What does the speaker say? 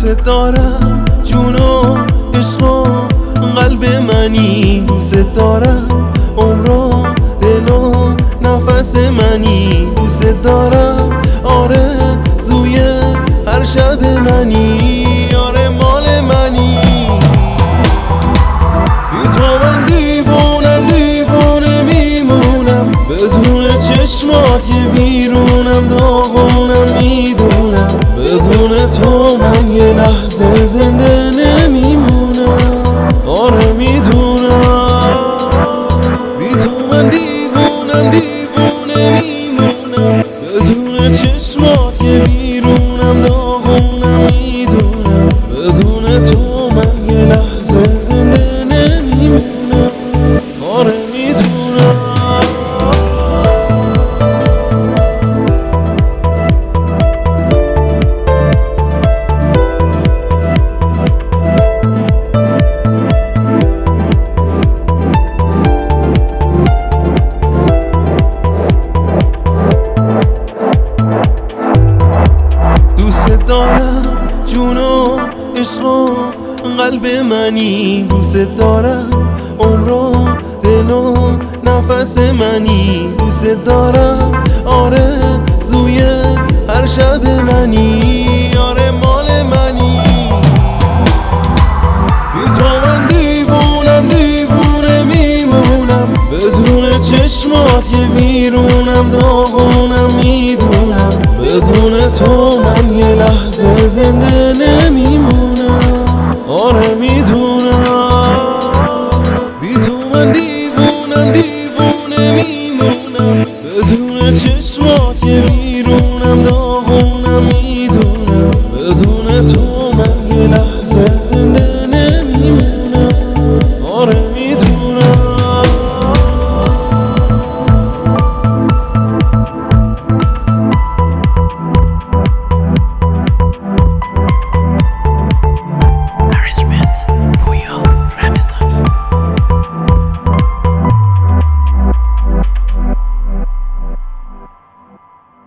دوست دارم جون و عشق و قلب منی، دوست دارم عمر و دل و نفس منی، دوست دارم آرزوی هر شب منی، آره مال منی. بی تو من دیوونه میمونم، بدون چشمات که بیرونم داغونم، میدونم بدون تو من یه لحظه زنده نمیمونم، آره میدونم. بی تو من دیوونه میمونم، بدون چشمات که بیرونم داغونم، میدونم بدون تو من یه لحظه زنده نمیمونم، آره میدونم. دوست دارم جون و عشق و قلب منی، دوست دارم عمر و دل و نفس منی، دوست دارم آرزوی هر شب منی، آره مال منی. بی تو من دیوونه میمونم، بدون چشمات که بیرونم داغونم، میدونم بدون تو من یه لحظه زنده